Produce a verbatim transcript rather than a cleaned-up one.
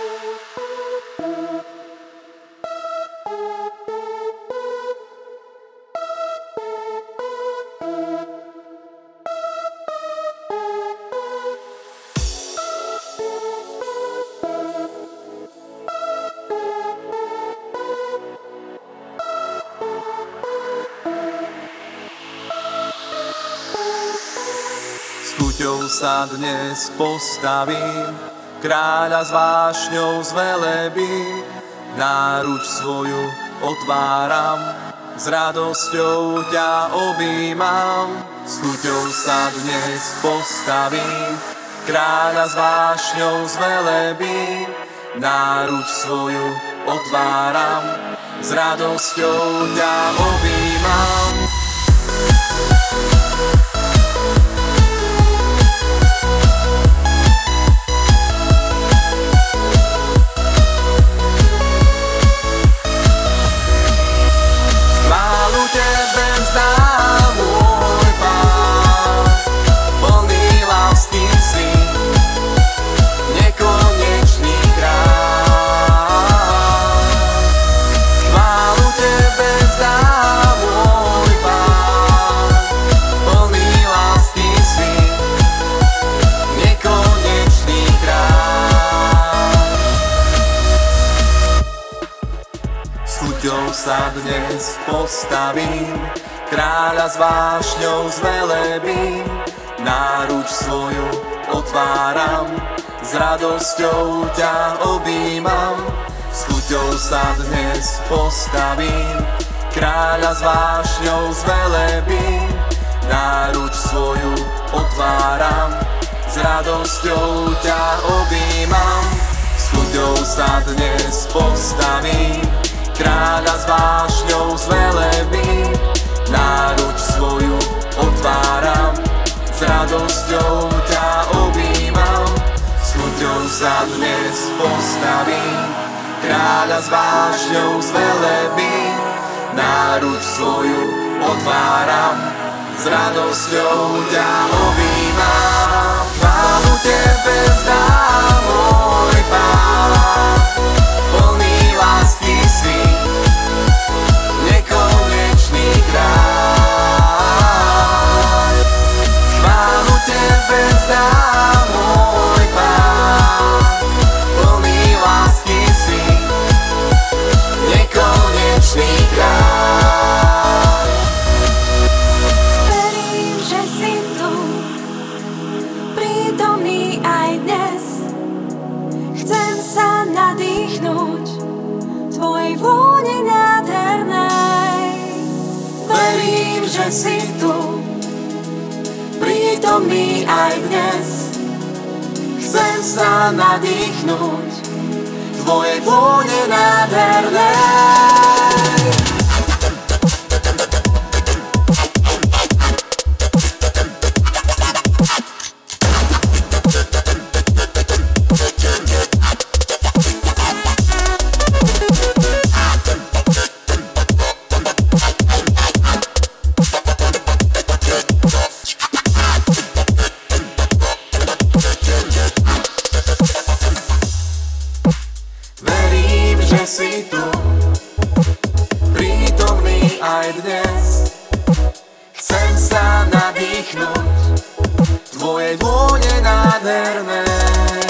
S chuťou sa dnes postavím, kráľa s vášňou zvelebím, náruč svoju otváram, s radosťou ťa objímam. S chuťou sa dnes postavím, kráľa s vášňou zvelebím, náruč svoju otváram, s radosťou ťa objímam. Sa dnes postavím, kráľa s vášňou zvelebím, náruč svoju otváram, s radosťou ťa objímam. S chuťou sa dnes postavím, kráľa s vášňou zvelebím, náruč svoju otváram, s radosťou ťa objímam. S chuťou sa dnes postavím, kráľa s vášňou zvelebím, náruč svoju otváram, s radosťou ťa objímam. S chuťou sa dnes postavím, kráľa s vášňou zvelebím, náruč svoju otváram, s radosťou ťa objímam. Chválu tebe vzdám, môj Pán, plný lásky si, nekonečný kráľ. Chválu tebe vzdám, môj Pán, plný lásky si, nekonečný kráľ. Verím, že si tu, prítomný aj dnes. Chcem sa nadýchnuť tvojej vône nádhernej. Verím, že si tu, prítomný aj dnes. Chcem sa nadýchnuť tvojej vône nádhernej. Verím, že si tu, prítomný aj dnes. Chcem sa nadýchnuť tvojej vône nádhernej.